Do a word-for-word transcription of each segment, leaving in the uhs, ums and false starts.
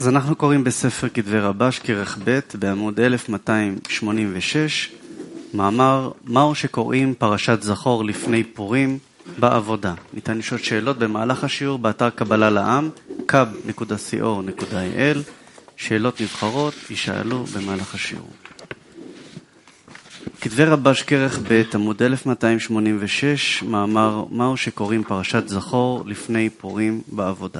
אז אנחנו קוראים בספר כתבי רבש, כרך ב' בעמוד אלף מאתיים שמונים ושש, מאמר, מהו שקוראים פרשת זכור לפני פורים בעבודה. ניתן לשאול שאלות במהלך השיעור באתר קבלה לעם, קאב נקודה סי או נקודה איי אל, שאלות נבחרות יישאלו במהלך השיעור. כתבי רבש כרך ב' עמוד אלף מאתיים שמונים ושש, מאמר, מהו שקוראים פרשת זכור לפני פורים בעבודה.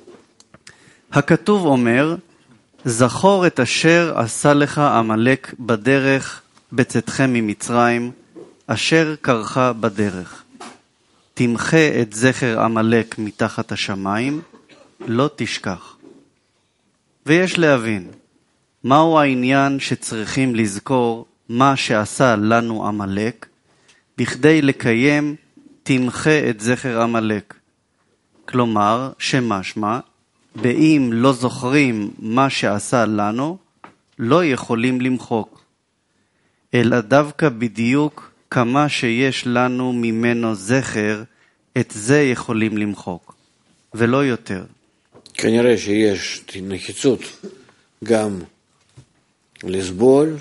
הכתוב אומר, זכור את אשר עשה לך עמלק בדרך בצאתכם ממצרים, אשר קרך בדרך. תמחה את זכר עמלק מתחת השמיים, לא תשכח. ויש להבין, מהו העניין שצריכים לזכור מה שעשה לנו עמלק, בכדי לקיים תמחה את זכר עמלק. כלומר, שמשמע, באם לא זוכרים מה שעשה לנו, לא יכולים למחוק. אלא דווקא בדיוק כמה שיש לנו ממנו זכר, את זה יכולים למחוק, ולא יותר. כנראה שיש נחיצות גם לסבול,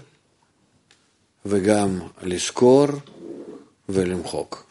וגם לזכור ולמחוק.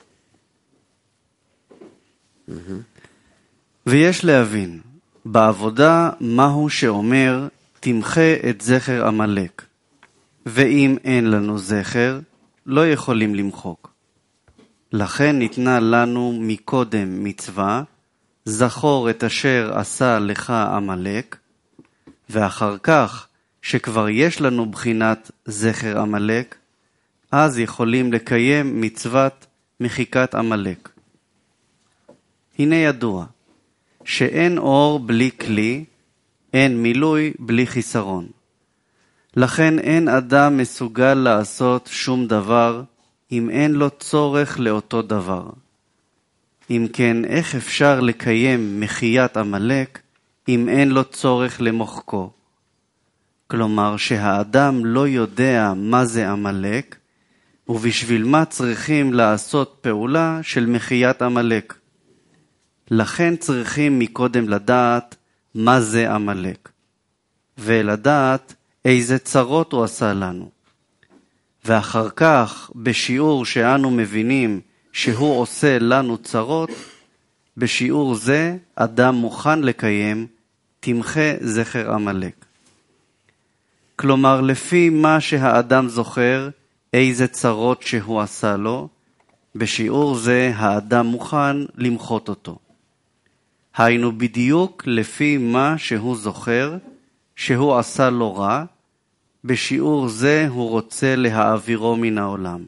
ויש להבין, בעבודה מהו שאומר, תמחה את זכר עמלק. ואם אין לנו זכר, לא יכולים למחוק. לכן ניתנה לנו מקודם מצווה, זכור את אשר עשה לך עמלק, ואחר כך, שכבר יש לנו בחינת זכר עמלק, אז יכולים לקיים מצוות מחיקת עמלק. הנה ידוע, שאין אור בלי כלי, אין מילוי בלי חיסרון. לכן אין אדם מסוגל לעשות שום דבר, אם אין לו צורך לאותו דבר. אם כן, איך אפשר לקיים מחיית עמלק, אם אין לו צורך למוחקו? כלומר שהאדם לא יודע מה זה עמלק, ובשביל מה צריכים לעשות פעולה של מחיית עמלק. לכן צריכים מקודם לדעת מה זה עמלק, ולדעת איזה צרות הוא עשה לנו. ואחר כך, בשיעור שאנו מבינים שהוא עושה לנו צרות, בשיעור זה אדם מוכן לקיים תמחה זכר עמלק. כלומר, לפי מה שהאדם זוכר, איזה צרות שהוא עשה לו, בשיעור זה האדם מוכן למחות אותו. היינו בדיוק לפי מה שהוא זוכר, שהוא עשה לו רע, בשיעור זה הוא רוצה להעבירו מן העולם.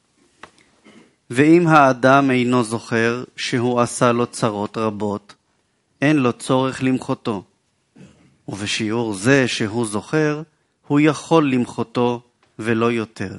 ואם האדם אינו זוכר שהוא עשה לו צרות רבות, אין לו צורך למחותו. ובשיעור זה שהוא זוכר, הוא יכול למחותו ולא יותר.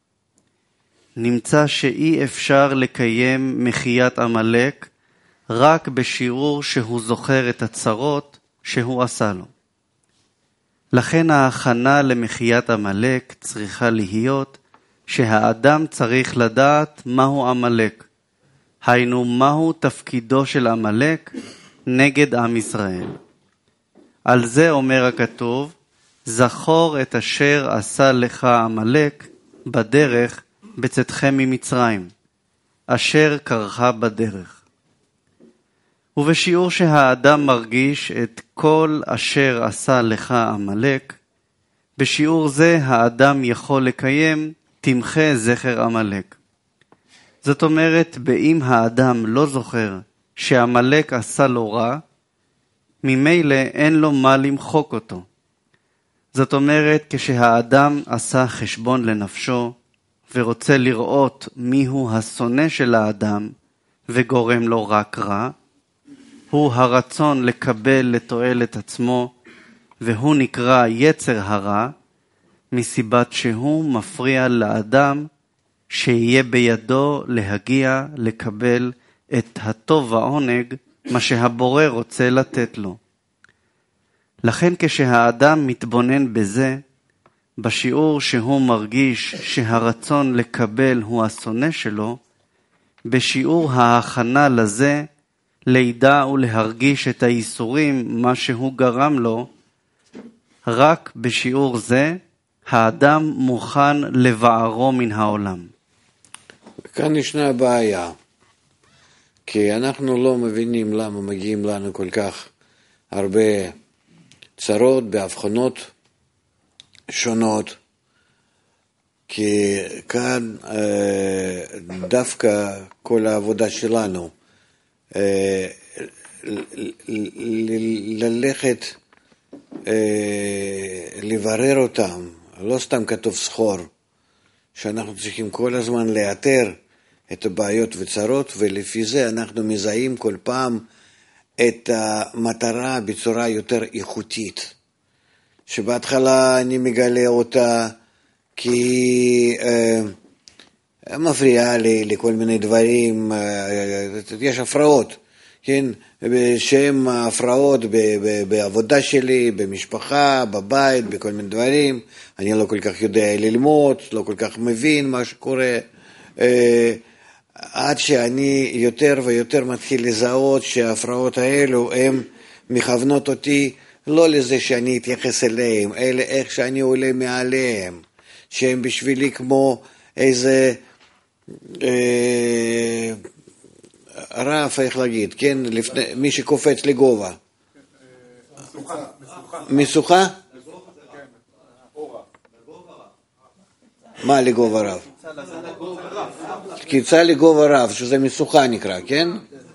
נמצא שאי אפשר לקיים מחיית עמלק, רק בשיעור שהוא זוכר את הצרות שהוא עשה לו. לכן ההכנה למחיית עמלק צריכה להיות שהאדם צריך לדעת מהו עמלק. היינו מהו תפקידו של עמלק נגד עם ישראל. על זה אומר הכתוב, זכור את אשר עשה לך עמלק בדרך בצאתכם ממצרים, אשר קרך בדרך. ובשיעור שהאדם מרגיש את כל אשר עשה לך עמלק, בשיעור זה האדם יכול לקיים תמחה זכר עמלק. זאת אומרת, באם האדם לא זוכר שעמלק עשה לו רע, ממילא אין לו מה למחוק אותו. זאת אומרת, כשהאדם עשה חשבון לנפשו, ורוצה לראות מיהו השונא של האדם, וגורם לו רק רע, הוא הרצון לקבל לתועלת עצמו, והוא נקרא יצר הרע, מסיבת שהוא מפריע לאדם שיהיה בידו להגיע לקבל את הטוב והעונג, מה שהבורא רוצה לתת לו. לכן כשהאדם מתבונן בזה, בשיעור שהוא מרגיש שהרצון לקבל הוא השונא שלו, בשיעור ההכנה לזה, לידע ולהרגיש את האיסורים מה שהוא גרם לו, רק בשיעור זה האדם מוכן לבערו מן העולם. כאן ישנה בעיה, כי אנחנו לא מבינים למה מגיעים לנו כל כך הרבה צרות בהבחנות שונות, כי כאן דווקא כל העבודה שלנו ללכת לברר אותם, לא סתם כתוב סחור, שאנחנו צריכים כל הזמן לאתר את הבעיות וצרות, ולפי זה אנחנו מזהים כל פעם את המטרה בצורה יותר איכותית, שבהתחלה אני מגלה אותה כי אה, מפריעה לי לכל מיני דברים, אה, יש הפרעות, כן, שהן הפרעות ב- ב- בעבודה שלי, במשפחה, בבית, בכל מיני דברים, אני לא כל כך יודע ללמוד, לא כל כך מבין מה שקורה, אה, עד שאני יותר ויותר מתחיל לזהות שההפרעות האלו הן מכוונות אותי לא לזה שאני אתייחס אליהם, אלא איך שאני עולה מעליהם, שהם בשבילי כמו איזה אה, רף, איך להגיד, כן, לפני, מי שקופץ לגובה. משוכה. משוכה? מה לגובה רב? קיצה לגובה רב, שזה משוכה נקרא, כן?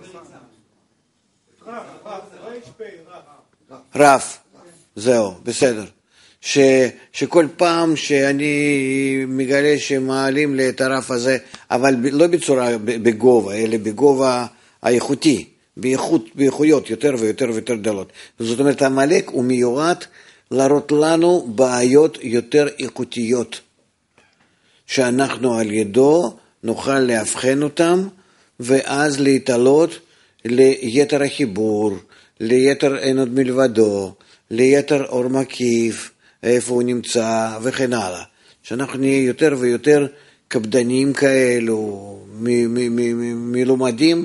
רף, זהו, בסדר. ש, שכל פעם שאני מגלה שמעלים לי את הרף הזה, אבל לא בצורה בגובה, אלא בגובה האיכותי, באיכות, באיכויות יותר ויותר ויותר דלות. זאת אומרת, המלאק הוא מיועד להראות לנו בעיות יותר איכותיות, שאנחנו על ידו נוכל להבחן אותם, ואז להתעלות ליתר החיבור, ליתר אין עוד מלבדו, ליתר אור מקיף, איפה הוא נמצא וכן הלאה. שאנחנו נהיה יותר ויותר קפדניים כאלו, מלומדים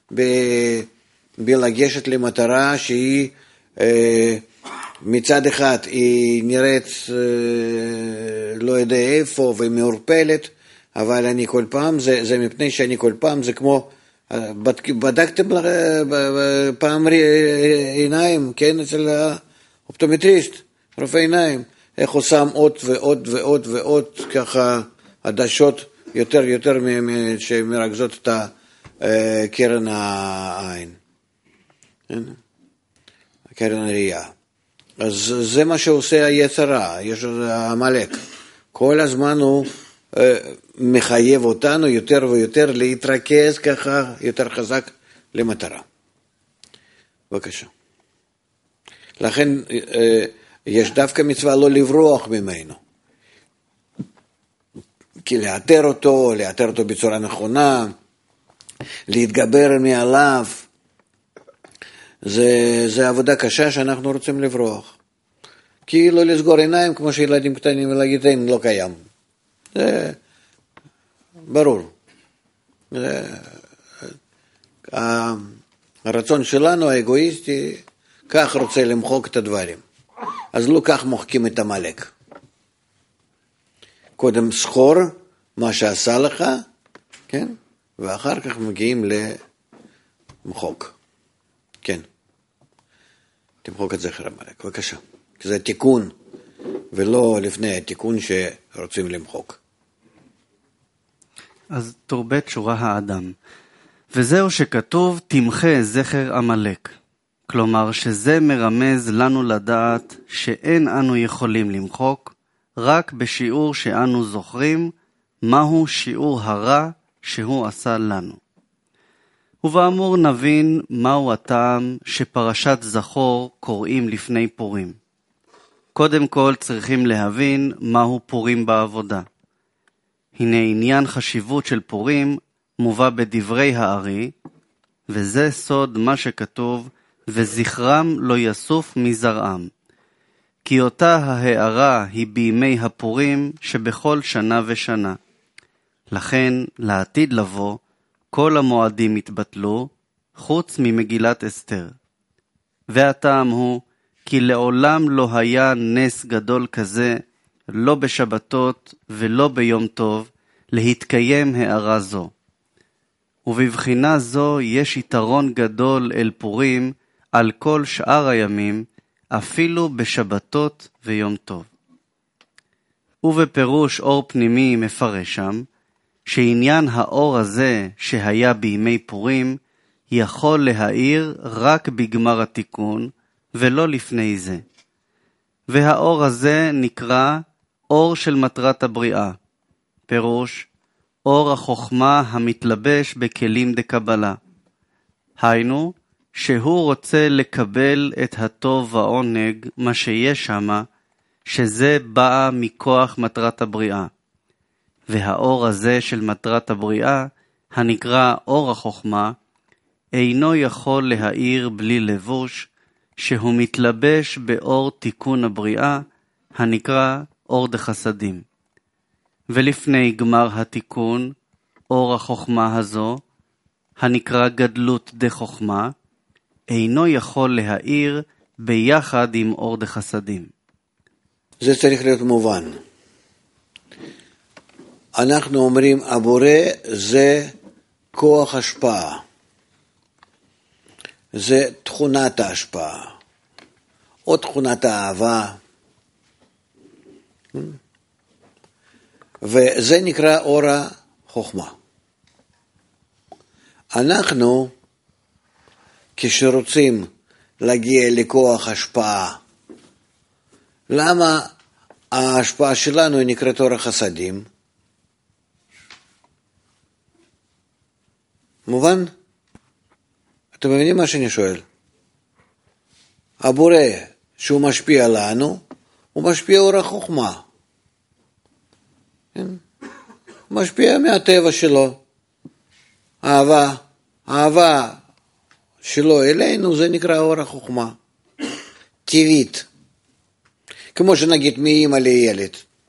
בלגשת למטרה שהיא מצד אחד היא נראית לא יודע איפה ומעורפלת, אבל אני כל פעם, זה, זה מפני שאני כל פעם, זה כמו, בדקתם פעם עיניים, כן, אצל האופטומטריסט, רופא עיניים, איך הוא שם עוד ועוד ועוד ועוד ככה עדשות יותר יותר שמרכזות את קרן העין, קרן הראייה. אז זה מה שעושה היצר רע, יש המלאק. כל הזמן הוא מחייב אותנו יותר ויותר להתרכז ככה יותר חזק למטרה. בבקשה. לכן יש דווקא מצווה לא לברוח ממנו. כי לאתר אותו, לאתר אותו בצורה נכונה, להתגבר מעליו, זה, זה עבודה קשה שאנחנו רוצים לברוח. כי לא לסגור עיניים כמו שילדים קטנים ולהגיד אין לא קיים. זה ברור. זה, הרצון שלנו האגואיסטי כך רוצה למחוק את הדברים. אז לא כך מוחקים את המלאק. קודם סחור מה שעשה לך, כן? ואחר כך מגיעים למחוק. כן. תמחוק את זכר המלאק, בבקשה. כי זה תיקון, ולא לפני התיקון שרוצים למחוק. אז תורבט שורה האדם. וזהו שכתוב תמחה זכר המלאק. כלומר שזה מרמז לנו לדעת שאין אנו יכולים למחוק, רק בשיעור שאנו זוכרים מהו שיעור הרע שהוא עשה לנו. ובאמור נבין מהו הטעם שפרשת זכור קוראים לפני פורים. קודם כל צריכים להבין מהו פורים בעבודה. הנה עניין חשיבות של פורים מובא בדברי הארי, וזה סוד מה שכתוב, וזכרם לא יסוף מזרעם. כי אותה ההערה היא בימי הפורים שבכל שנה ושנה. לכן, לעתיד לבוא, כל המועדים התבטלו, חוץ ממגילת אסתר. והטעם הוא כי לעולם לא היה נס גדול כזה, לא בשבתות ולא ביום טוב, להתקיים הערה זו. ובבחינה זו יש יתרון גדול אל פורים על כל שאר הימים, אפילו בשבתות ויום טוב. ובפירוש אור פנימי מפרש שם, שעניין האור הזה שהיה בימי פורים, יכול להאיר רק בגמר התיקון, ולא לפני זה. והאור הזה נקרא אור של מטרת הבריאה, פירוש אור החוכמה המתלבש בכלים דקבלה. היינו, שהוא רוצה לקבל את הטוב והעונג, מה שיש שמה, שזה בא מכוח מטרת הבריאה. והאור הזה של מטרת הבריאה, הנקרא אור החוכמה, אינו יכול להאיר בלי לבוש, שהוא מתלבש באור תיקון הבריאה, הנקרא אור דחסדים. ולפני גמר התיקון, אור החוכמה הזו, הנקרא גדלות דחוכמה, אינו יכול להאיר ביחד עם אור דחסדים. זה צריך להיות מובן. אנחנו אומרים, הבורא זה כוח השפעה. זה תכונת ההשפעה. או תכונת האהבה. וזה נקרא אור החוכמה. אנחנו, כשרוצים להגיע לכוח השפעה, למה ההשפעה שלנו נקראת אור החסדים? מובן? אתם מבינים מה שאני שואל? הבורא שהוא משפיע לנו, הוא משפיע אור החוכמה. כן? הוא משפיע מהטבע שלו. אהבה, אהבה שלו אלינו זה נקרא אור החוכמה. טבעית. כמו שנגיד מאמא לילד.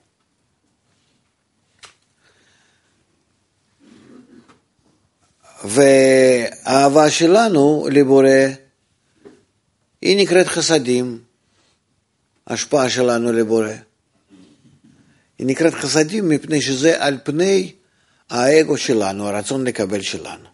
והאהבה שלנו לבורא היא נקראת חסדים. השפעה שלנו לבורא. היא נקראת חסדים מפני שזה על פני האגו שלנו, הרצון לקבל שלנו.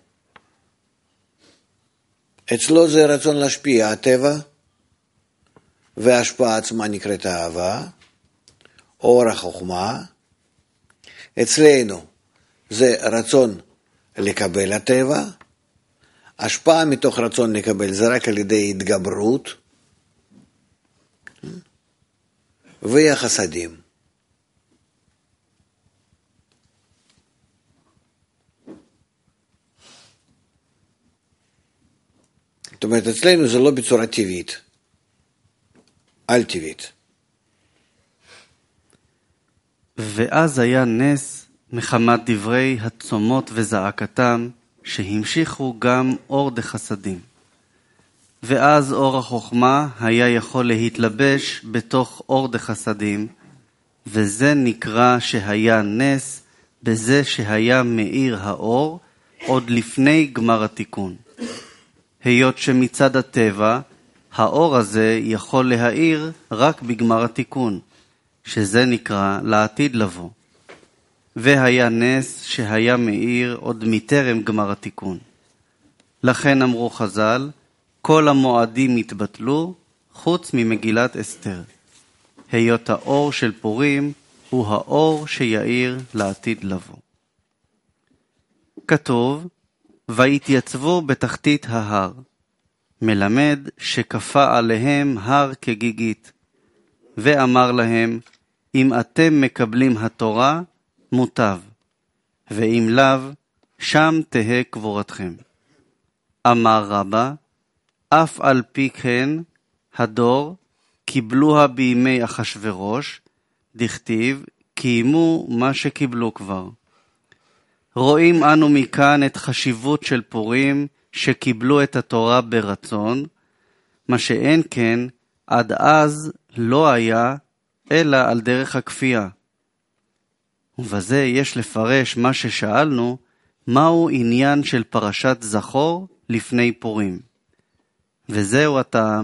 אצלו זה רצון להשפיע, הטבע, וההשפעה עצמה נקראת האהבה, אור החוכמה. אצלנו זה רצון לקבל הטבע, השפעה מתוך רצון לקבל זה רק על ידי התגברות, והחסדים. זאת אומרת, אצלנו זה לא בצורה טבעית, על טבעית. ואז היה נס מחמת דברי הצומות וזעקתם, שהמשיכו גם אור דחסדים. ואז אור החוכמה היה יכול להתלבש בתוך אור דחסדים, וזה נקרא שהיה נס בזה שהיה מאיר האור עוד לפני גמר התיקון. היות שמצד הטבע, האור הזה יכול להאיר רק בגמר התיקון, שזה נקרא לעתיד לבוא. והיה נס שהיה מאיר עוד מטרם גמר התיקון. לכן אמרו חז"ל, כל המועדים התבטלו חוץ ממגילת אסתר. היות האור של פורים הוא האור שיאיר לעתיד לבוא. כתוב, והתייצבו בתחתית ההר, מלמד שכפה עליהם הר כגיגית, ואמר להם, אם אתם מקבלים התורה, מוטב, ואם לאו, שם תהא קבורתכם. אמר רבא, אף על פי כן, הדור, קיבלוה בימי אחשוורוש, דכתיב, קיימו מה שקיבלו כבר. רואים אנו מכאן את חשיבות של פורים שקיבלו את התורה ברצון, מה שאין כן עד אז לא היה אלא על דרך הכפייה. ובזה יש לפרש מה ששאלנו, מהו עניין של פרשת זכור לפני פורים. וזהו הטעם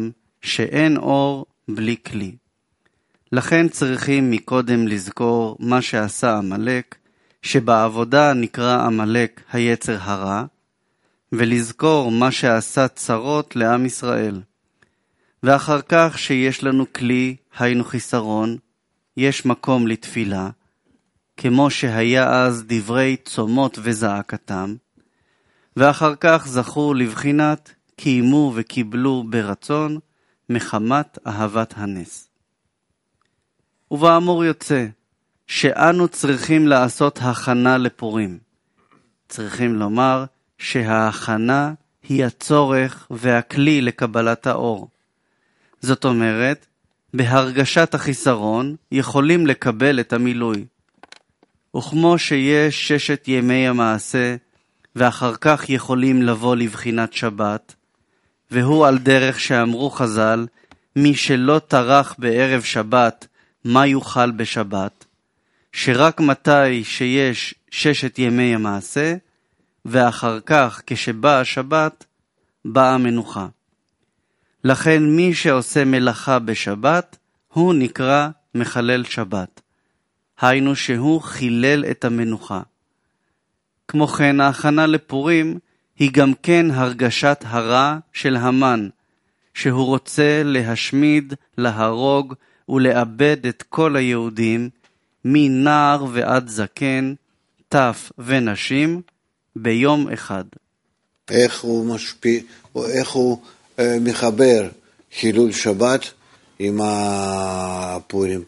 שאין אור בלי כלי. לכן צריכים מקודם לזכור מה שעשה עמלק, שבעבודה נקרא עמלק היצר הרע, ולזכור מה שעשה צרות לעם ישראל. ואחר כך שיש לנו כלי, היינו חיסרון, יש מקום לתפילה, כמו שהיה אז דברי צומות וזעקתם, ואחר כך זכו לבחינת קיימו וקיבלו ברצון מחמת אהבת הנס. ובאמור יוצא שאנו צריכים לעשות הכנה לפורים. צריכים לומר שההכנה היא הצורך והכלי לקבלת האור. זאת אומרת, בהרגשת החיסרון יכולים לקבל את המילוי. וכמו שיש ששת ימי המעשה, ואחר כך יכולים לבוא לבחינת שבת, והוא על דרך שאמרו חז"ל, מי שלא טרח בערב שבת, מה יוכל בשבת? שרק מתי שיש ששת ימי המעשה, ואחר כך כשבא השבת, באה המנוחה. לכן מי שעושה מלאכה בשבת, הוא נקרא מחלל שבת. היינו שהוא חילל את המנוחה. כמו כן, ההכנה לפורים היא גם כן הרגשת הרע של המן, שהוא רוצה להשמיד, להרוג ולאבד את כל היהודים, מנער ועד זקן, טף ונשים, ביום אחד. איך הוא משפיע, או איך הוא אה, מחבר חילול שבת עם הפורים?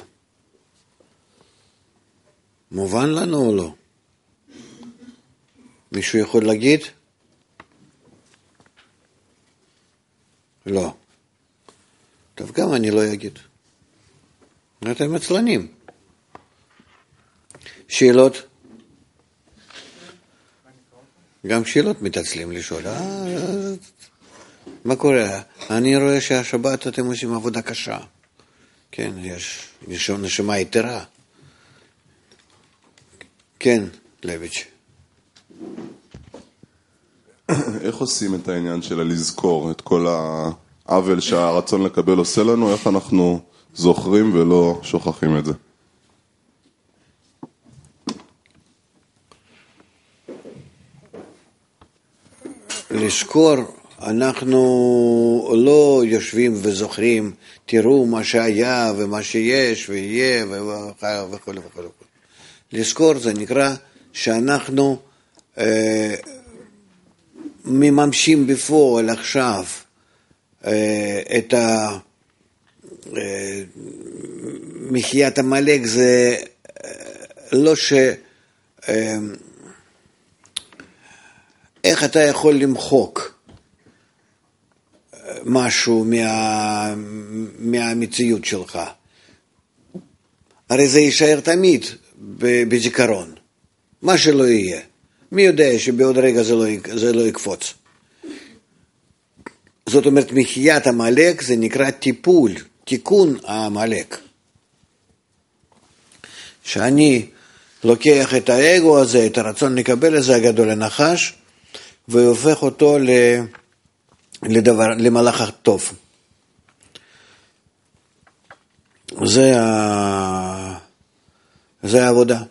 מובן לנו או לא? מישהו יכול להגיד? לא. טוב, גם אני לא אגיד. אתם עצלנים. שאלות? גם שאלות מתעצלים לשאול. אה, מה קורה? אני רואה שהשבת אתם עושים עבודה קשה. כן, יש נשמה יתרה. כן, לויץ'. איך עושים את העניין של לזכור את כל העוול שהרצון לקבל עושה לנו? איך אנחנו זוכרים ולא שוכחים את זה? לזכור, אנחנו לא יושבים וזוכרים, תראו מה שהיה ומה שיש ויהיה וכו' וכו'. לזכור זה נקרא שאנחנו אה, מממשים בפועל עכשיו אה, את ה... אה, מחיית עמלק זה אה, לא ש... אה, איך אתה יכול למחוק משהו מה, מהמציאות שלך? הרי זה יישאר תמיד בזיכרון, מה שלא יהיה. מי יודע שבעוד רגע זה לא, זה לא יקפוץ? זאת אומרת, מחיית עמלק זה נקרא טיפול, תיקון העמלק. שאני לוקח את האגו הזה, את הרצון לקבל הזה הגדול הנחש, והופך אותו לדבר, למלאך הטוב. זה ה... זה העבודה.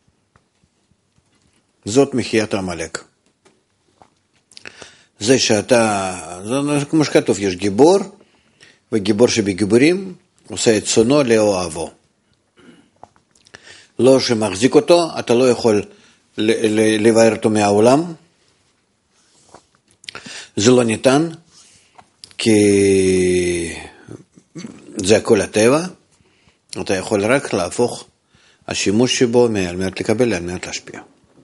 זאת מחיית עמלק. זה שאתה, זה כמו שכתוב, יש גיבור, וגיבור שבגיבורים עושה את צונו לאוהבו. לא שמחזיק אותו, אתה לא יכול לבאר אותו מהעולם. זה לא ניתן, כי זה הכל הטבע. אתה יכול רק להפוך השימוש שבו על מנת לקבל, על מנת להשפיע.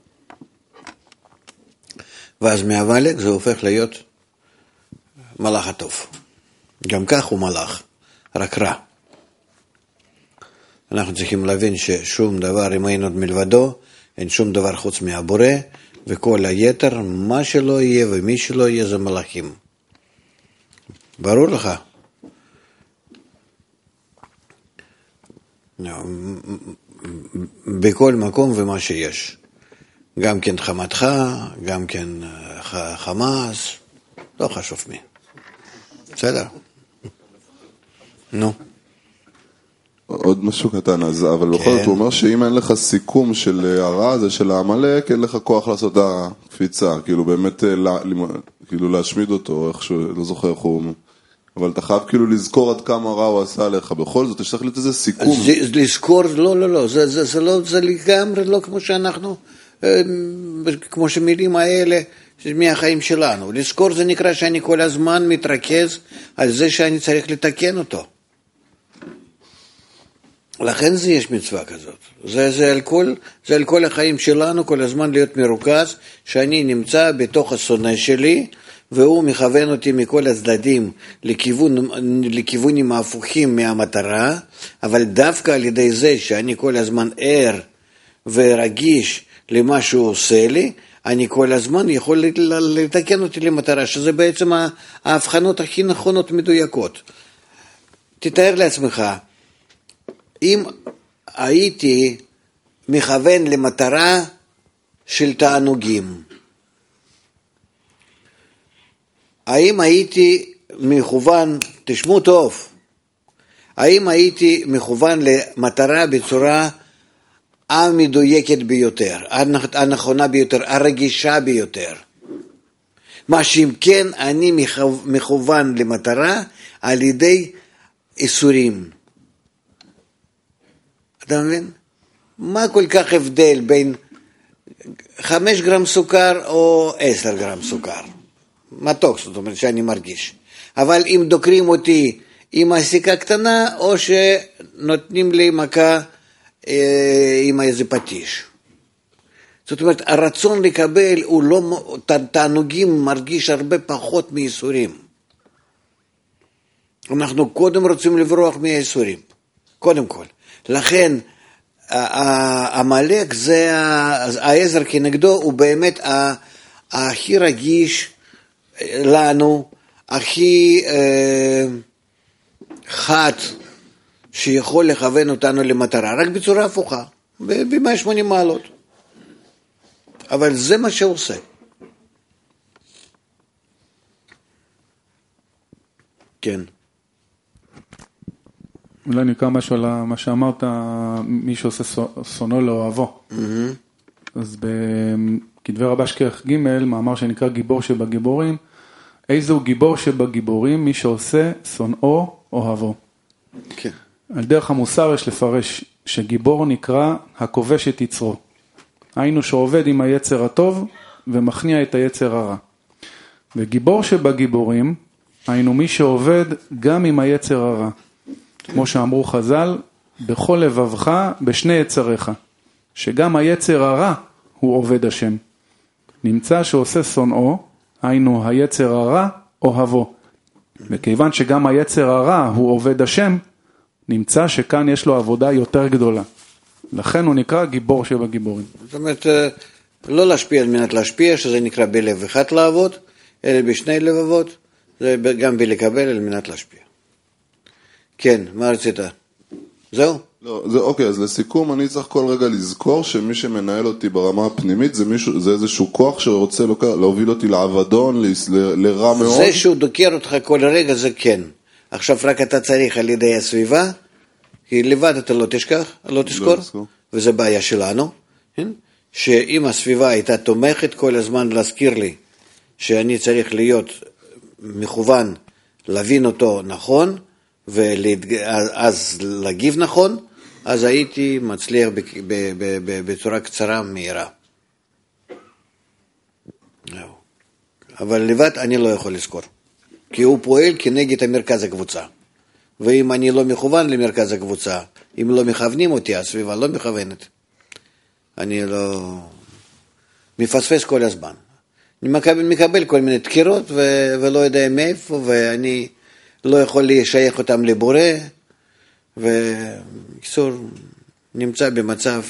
ואז מהעמלק זה הופך להיות מלאך הטוב. גם כך הוא מלאך, רק רע. אנחנו צריכים להבין ששום דבר, אם אין עוד מלבדו, אין שום דבר חוץ מהבורא, וכל היתר, מה שלא יהיה ומי שלא יהיה זה מלאכים. ברור לך? בכל מקום ומה שיש. גם כן חמתך, גם כן חמאס, לא חשוב מי. בסדר? נו. עוד משהו קטן, אז, אבל כן. בכל זאת הוא אומר שאם אין לך סיכום של הרע הזה של העמלק, אין לך כוח לעשות את הקפיצה, כאילו באמת, לה, כאילו להשמיד אותו, איכשהו, לא זוכר איך הוא, אבל אתה חייב כאילו לזכור עד כמה רע הוא עשה עליך, בכל זאת יש לך לתת איזה סיכום. זה, לזכור, לא, לא, לא, זה, זה, זה לא, זה לגמרי לא כמו שאנחנו, כמו שמילים האלה, מהחיים שלנו. לזכור זה נקרא שאני כל הזמן מתרכז על זה שאני צריך לתקן אותו. לכן זה יש מצווה כזאת. זה, זה, על כל, זה על כל החיים שלנו, כל הזמן להיות מרוכז, שאני נמצא בתוך השונא שלי, והוא מכוון אותי מכל הצדדים לכיוון, לכיוונים ההפוכים מהמטרה, אבל דווקא על ידי זה שאני כל הזמן ער ורגיש למה שהוא עושה לי, אני כל הזמן יכול לתקן אותי למטרה, שזה בעצם ההבחנות הכי נכונות מדויקות. תתאר לעצמך, אם הייתי מכוון למטרה של תענוגים, האם הייתי מכוון, תשמעו טוב, האם הייתי מכוון למטרה בצורה המדויקת ביותר, הנכונה ביותר, הרגישה ביותר? מה שאם כן אני מכוון למטרה על ידי איסורים. אתה מבין? מה כל כך הבדל בין חמש גרם סוכר או עשר גרם סוכר? מתוק, זאת אומרת שאני מרגיש. אבל אם דוקרים אותי עם הסיכה קטנה, או שנותנים לי מכה אה, עם איזה פטיש. זאת אומרת, הרצון לקבל הוא לא, תענוגים מרגיש הרבה פחות מאיסורים. אנחנו קודם רוצים לברוח מהאיסורים. קודם כל. לכן, המלאק זה, העזר כנגדו הוא באמת הכי רגיש לנו, הכי אה, חד שיכול לכוון אותנו למטרה, רק בצורה הפוכה, ב-מאה ושמונים מעלות. אבל זה מה שהוא עושה. כן. אולי נקרא משהו על מה שאמרת, מי שעושה שונאו לאוהבו. אז בכתבי רבש כרך ג' מאמר שנקרא גיבור שבגיבורים, איזהו גיבור שבגיבורים? מי שעושה שונאו אוהבו. כן. על דרך המוסר יש לפרש שגיבור נקרא הכובש את יצרו. היינו שעובד עם היצר הטוב ומכניע את היצר הרע. וגיבור שבגיבורים, היינו מי שעובד גם עם היצר הרע. כמו שאמרו חז"ל, בכל לבבך בשני יצריך, שגם היצר הרע הוא עובד השם. נמצא שעושה שונאו, היינו היצר הרע אוהבו. וכיוון שגם היצר הרע הוא עובד השם, נמצא שכאן יש לו עבודה יותר גדולה. לכן הוא נקרא גיבור שבגיבורים. זאת אומרת, לא להשפיע על מנת להשפיע, שזה נקרא בלב אחד לעבוד, אלא בשני לבבות, זה גם בלקבל על מנת להשפיע. כן, מה רצית? זהו? לא, זה אוקיי, אז לסיכום אני צריך כל רגע לזכור שמי שמנהל אותי ברמה הפנימית זה מישהו, זה איזשהו כוח שרוצה להוביל אותי לעבדון, ל, לרע מאוד. זה שהוא דוקר אותך כל רגע זה כן. עכשיו רק אתה צריך על ידי הסביבה, כי לבד אתה לא תשכח, לא תזכור, לא וזה בעיה שלנו, שאם הסביבה הייתה תומכת כל הזמן להזכיר לי שאני צריך להיות מכוון, להבין אותו נכון, ואז להגיב נכון, אז הייתי מצליח בצורה קצרה מהירה. אבל לבד אני לא יכול לזכור, כי הוא פועל כנגד המרכז הקבוצה. ואם אני לא מכוון למרכז הקבוצה, אם לא מכוונים אותי, הסביבה לא מכוונת, אני לא מפספס כל הזמן. אני מקבל, מקבל כל מיני תקירות ו- ולא יודע מאיפה, ואני לא יכול לשייך אותם לבורא, וקיצור נמצא במצב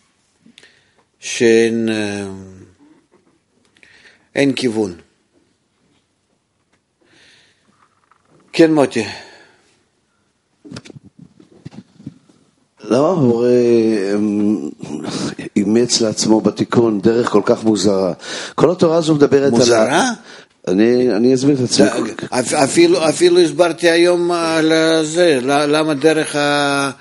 שאין אין כיוון. כן מוטי. למה הבורא אימץ לעצמו בתיקון דרך כל כך מוזרה? כל התורה הזו מדברת מוזרה? על... אני, אני אסביר את עצמי. אפילו, אפילו הסברתי היום על זה, למה דרך ה...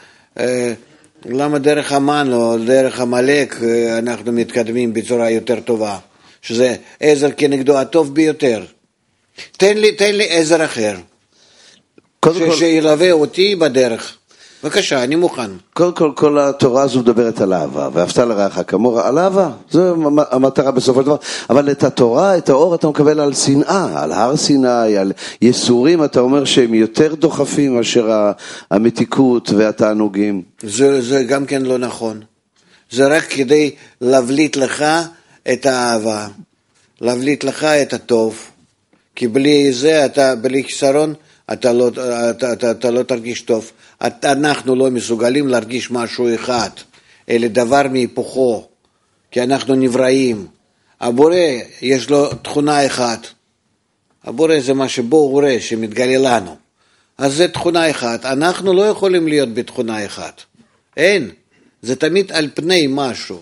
למה דרך המן או דרך המלאק אנחנו מתקדמים בצורה יותר טובה, שזה עזר כנגדו הטוב ביותר. תן לי, תן לי עזר אחר, ש, כל... שילווה אותי בדרך. בבקשה, אני מוכן. קודם כל, כל התורה הזו מדברת על אהבה, ואהבת לרעך כמוך, על אהבה, זו המטרה בסופו של דבר. אבל את התורה, את האור, אתה מקבל על שנאה, על הר סיני, על יסורים, אתה אומר שהם יותר דוחפים מאשר המתיקות והתענוגים. זה, זה גם כן לא נכון. זה רק כדי להבליט לך את האהבה, להבליט לך את הטוב, כי בלי זה, אתה, בלי חיסרון, אתה לא, אתה, אתה, אתה לא תרגיש טוב. אנחנו לא מסוגלים להרגיש משהו אחד, אלא דבר מהיפוכו, כי אנחנו נבראים. הבורא יש לו תכונה אחת, הבורא זה מה שבו הוא רואה שמתגלה לנו, אז זה תכונה אחת, אנחנו לא יכולים להיות בתכונה אחת, אין, זה תמיד על פני משהו,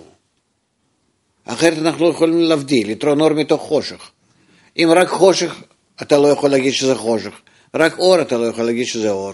אחרת אנחנו לא יכולים להבדיל, לתרון אור מתוך חושך. אם רק חושך, אתה לא יכול להגיד שזה חושך, רק אור אתה לא יכול להגיד שזה אור.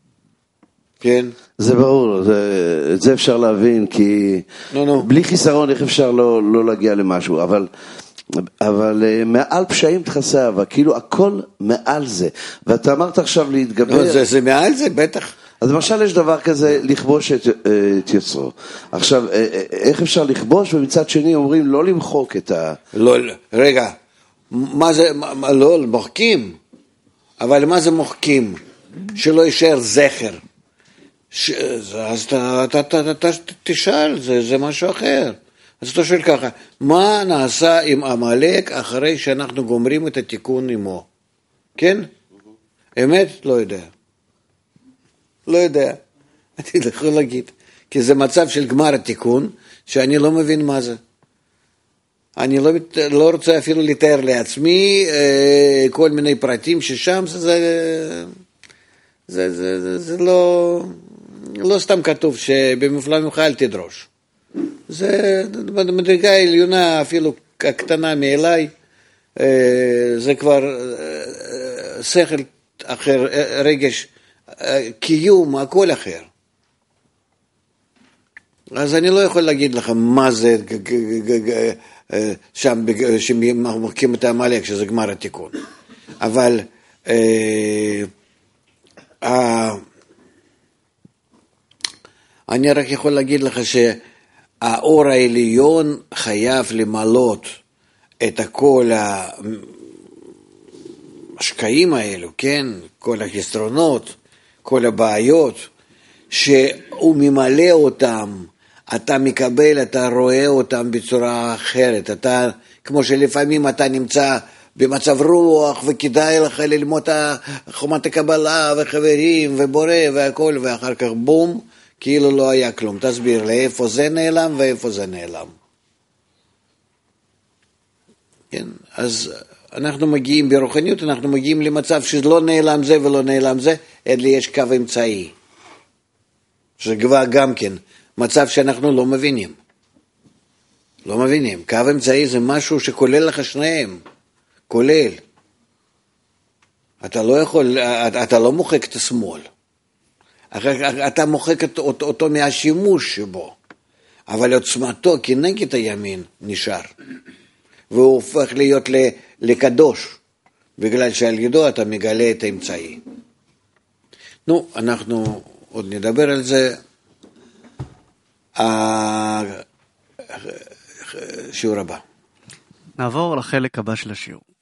כן. זה ברור, זה, את זה אפשר להבין, כי no, no. בלי חיסרון איך אפשר לא, לא להגיע למשהו, אבל, אבל מעל פשעים תחסי אהבה, כאילו הכל מעל זה, ואתה אמרת עכשיו להתגבר. no, זה, זה מעל זה, בטח. אז למשל יש דבר כזה לכבוש את, את יוצרו. עכשיו, איך אפשר לכבוש, ומצד שני אומרים לא למחוק את ה... לא, רגע, מה זה, מה, לא, מוחקים, אבל מה זה מוחקים? שלא יישאר זכר. ש... אז אתה, אתה, אתה, אתה תשאל, זה, זה משהו אחר. אז אתה שואל ככה, מה נעשה עם המלאק אחרי שאנחנו גומרים את התיקון עמו? כן? אמת? לא יודע. לא יודע. אני לא יכול להגיד. כי זה מצב של גמר התיקון, שאני לא מבין מה זה. אני לא, לא רוצה אפילו לתאר לעצמי אה, כל מיני פרטים ששם זה, זה, זה, זה, זה, זה לא... לא סתם כתוב שבמופלא ממך אל תדרוש. זה מדרגה עליונה, אפילו הקטנה מאליי, זה כבר שכל אחר, רגש, קיום, הכל אחר. אז אני לא יכול להגיד לך מה זה שם, שמחכים את המלאק, שזה גמר התיקון. אבל אני רק יכול להגיד לך שהאור העליון חייב למלות את כל השקעים האלו, כן? כל החסרונות, כל הבעיות, שהוא ממלא אותם, אתה מקבל, אתה רואה אותם בצורה אחרת, אתה, כמו שלפעמים אתה נמצא במצב רוח וכדאי לך ללמוד חומת הקבלה וחברים ובורא והכל, ואחר כך בום, כאילו לא היה כלום. תסביר לי איפה זה נעלם ואיפה זה נעלם. כן, אז אנחנו מגיעים ברוחניות, אנחנו מגיעים למצב שלא נעלם זה ולא נעלם זה, אלא יש קו אמצעי. שגבה גם כן, מצב שאנחנו לא מבינים. לא מבינים. קו אמצעי זה משהו שכולל לך שניהם. כולל. אתה לא יכול, אתה לא מוחק את השמאל. אתה מוחק אותו מהשימוש שבו. אבל עוצמתו כנגד הימין נשאר. והוא הופך להיות לקדוש. בגלל שעל ידו אתה מגלה את האמצעי. נו, אנחנו עוד נדבר על זה. שיעור הבא. נעבור לחלק הבא של השיעור.